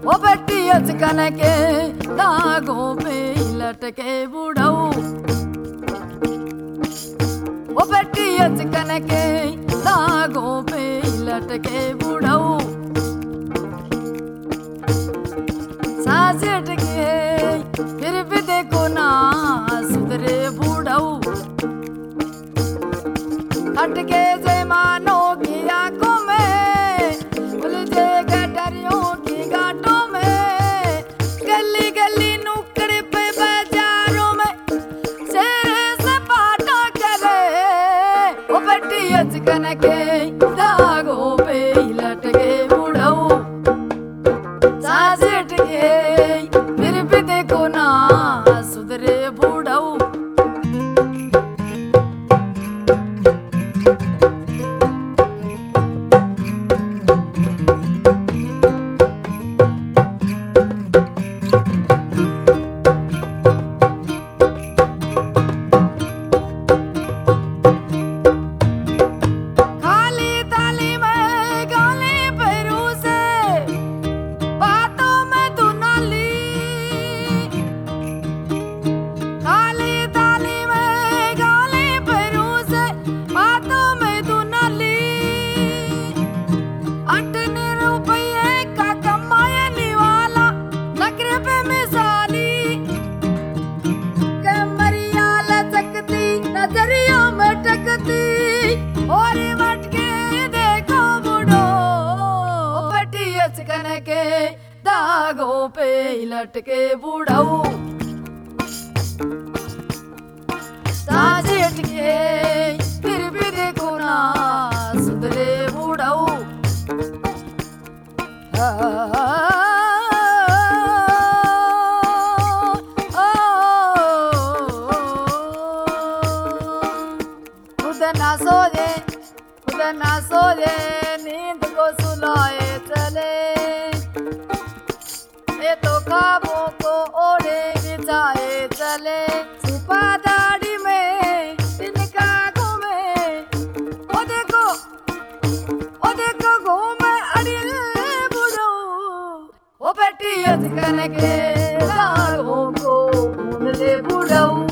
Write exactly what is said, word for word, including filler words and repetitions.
ओ बेटी अचकन के दागों पे लटके बुढ़ऊ, ओ बेटी अचकन के दागों पे लटके बुढ़ऊ। सांस अटके फिर भी देखो ना सुधरे बुढ़ऊ, अटके जयमानों की आंखों में, उलझे गठरियों की गांठों में, गली गली नुक्कड़ पे बाजारों में शेर सपाटा करे। ओ बेटी अचकन के दागों पे लटके बुढ़ऊ, सांस अटके फिर भी देखो ना सुधरे बुढ़ऊ। अचकन के दागों पे लटके बुढ़ऊ, सांस अटके फिर भी देखो ना सुधरे बुढ़ऊ। खुद ना सोए खुद ना सोए नींद को सुलाए चले, ये तो ख्वाबों को ओढ़े बिछाए चले। छुपा दाढ़ी में इनका घूमे, ओ देखो ओ देखो घूमे अड़िल बुढ़ऊ, ओ बेटी अचकन के दागों को ढूंढ ले बुढ़ऊ।